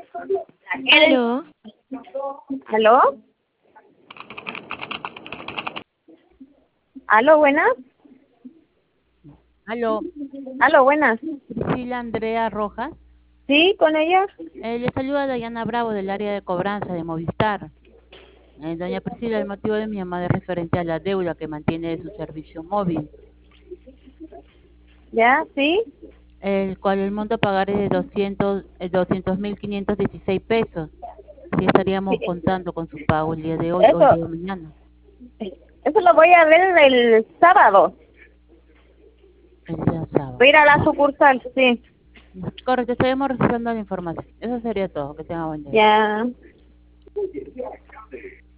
Aló, ¿Aló? ¿Aló, buenas? Aló, ¿Aló, buenas? Priscila Andrea Rojas. ¿Sí, con ella? Le saluda Dayana Bravo del área de cobranza de Movistar. Doña Priscila, el motivo de mi llamada es referente a la deuda que mantiene de su servicio móvil, ¿Ya? ¿Sí? el cual el monto a pagar es de 200.516 pesos. Si estaríamos Sí. contando con su pago el día de hoy o el Eso, día de mañana, eso lo voy a ver el sábado. el día sábado. Voy a ir a la sucursal, sí. Correcto, estaremos registrando la información. Eso sería todo. Que tenga buen día. Ya.